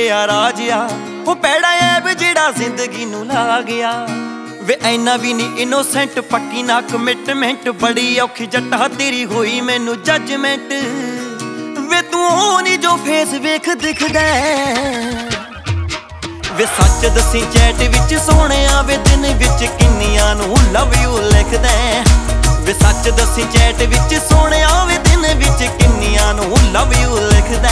ਛੁਪਿਆ ਰਾਜ ਆ ਉਹ ਪੈੜਾ ਐਬ ਜਿਹੜਾ ਜ਼ਿੰਦਗੀ ਨੂੰ ਲਾ ਗਿਆ ਵੇ ਐਨਾ ਵੀ ਨੀ ਇਨੋਸੈਂਟ ਪੱਕੀ ਨਾ ਕਮਿਟਮੈਂਟ ਬੜੀ ਔਖੀ ਜੱਟਾ ਤੇਰੀ ਹੋਈ ਮੈਨੂੰ ਜੱਜਮੈਂਟ ਵੇ ਤੂੰ ਉਹ ਨੀ ਜੋ ਫੇਸ ਵੇਖ ਦਿਖਦਾ ਵੇ ਸੱਚ ਦੱਸੀ ਚੈਟ ਵਿੱਚ ਸੋਹਣਿਆ ਵੇ ਦਿਨ ਵਿੱਚ ਕਿੰਨੀਆਂ ਨੂੰ ਲਵ ਯੂ ਲਿਖਦਾ ਵੇ ਸੱਚ ਦੱਸੀ ਚੈਟ ਵਿੱਚ ਸੋਹਣਿਆ ਵੇ ਦਿਨ ਵਿੱਚ ਕਿੰਨੀਆਂ ਨੂੰ ਲਵ ਯੂ ਲਿਖਦਾ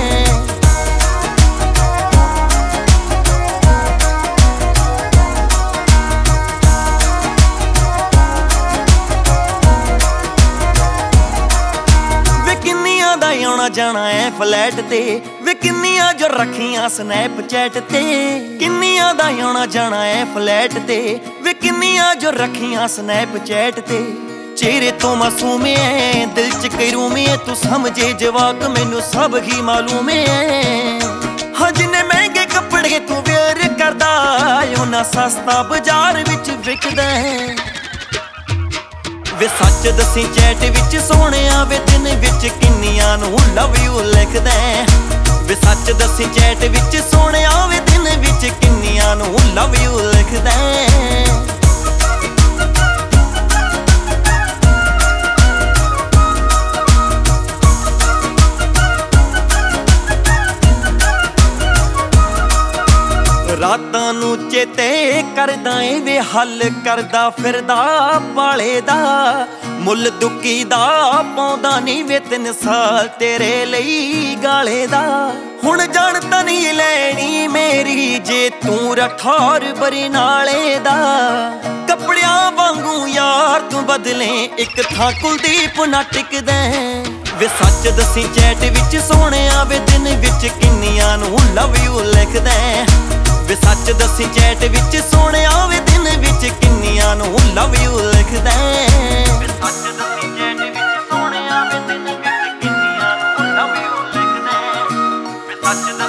ਆਉਣਾ ਜਾਣਾ ਐ ਫਲੈਟ ਤੇ ਵੇ ਕਿੰਨੀਆਂ ਜੋ ਰੱਖੀਆਂ ਸਨੈਪਚੈਟ ਤੇ ਕਿੰਨੀਆਂ ਦਾ ਆਉਣਾ ਜਾਣਾ ਐ ਫਲੈਟ ਤੇ ਵੇ ਕਿੰਨੀਆਂ ਜੋ ਰੱਖੀਆਂ ਸਨੈਪਚੈਟ ਤੇ ਚਿਹਰੇ ਤੋਂ ਮਾਸੂਮ ਐ ਦਿਲ ਚ ਕਈ ਰੂਮ ਐ ਤੂੰ ਸਮਝੇ ਜਵਾਕ ਮੈਨੂੰ ਸਭ ਹੀ ਮਾਲੂਮ ਐ ਹਾਂ ਜਿੰਨੇ ਮਹਿੰਗੇ ਕੱਪੜੇ ਤੂੰ ਵੇਅਰ ਕਰਦਾ ਉਹਨਾਂ ਸਸਤਾ ਬਾਜ਼ਾਰ ਵਿੱਚ ਵਿਕਦਾ ਵੇ ਸੱਚ ਦੱਸੀ ਚੈਟ ਵਿੱਚ ਸੋਹਣਿਆ ਵੇ ਦਿਨ ਵਿੱਚ ਕਿੰਨੀਆਂ ਨੂੰ ਲਵ ਯੂ ਲਿਖਦਾ ਵੇ ਸੱਚ ਦੱਸੀ ਚੈਟ ਵਿੱਚ ਸੋਹਣਿਆ ਵੇ ਦਿਨ ਵਿੱਚ ਕਿੰਨੀਆਂ ਨੂੰ ਲਵ ਯੂ ਲਿਖਦਾ ਰਾਤਾਂ ਨੂੰ ਚੇਤੇ ਕਰਦਾ ਏ ਵੇ ਹੱਲ ਕਰਦਾ ਫਿਰਦਾ ਪਾਲੇ ਦਾ ਮੁੱਲ ਦੁੱਕੀ ਦਾ ਪਾਉਂਦਾ ਨੀ ਵੇ 3 ਸਾਲ ਤੇਰੇ ਲਈ ਗਾਲੇ ਦਾ ਹੁਣ ਜਾਣ ਤਾਂ ਨਹੀਂ ਲੈਣੀ ਮੇਰੀ ਜੇ ਤੂੰ ਰਠੌਰ ਬਰਨਾਲੇ ਦਾ ਕੱਪੜਿਆਂ ਵਾਂਗੂ ਯਾਰ ਤੂੰ ਬਦਲੇ ਇੱਕ ਥਾਂ ਕੁਲਦੀਪ ਨਾ ਟਿਕਦਾ ਵੇ ਸੱਚ ਦੱਸੀ ਚੈਟ ਵਿੱਚ ਸੋਹਣਿਆ ਵੇ ਦਿਨ ਵਿੱਚ ਕਿੰਨੀਆਂ ਨੂੰ ਲਵ ਯੂ ਲਿਖਦਾ ਵੇ ਸੱਚ ਦੱਸੀ ਚੈਟ ਵਿੱਚ ਸੋਹਣਿਆ ਵੇ ਦਿਨ ਵਿੱਚ ਕਿੰਨੀਆਂ ਨੂੰ ਲਵ ਯੂ ਲਿਖਦਾ ਵੇ ਸੱਚ ਦੱਸੀ ਚੈਟ ਵਿੱਚ ਸੋਹਣਿਆ ਵੇ ਦਿਨ ਵਿੱਚ ਕਿੰਨੀਆਂ ਨੂੰ ਲਵ ਯੂ ਲਿਖਦਾ ਵੇ ਸੱਚ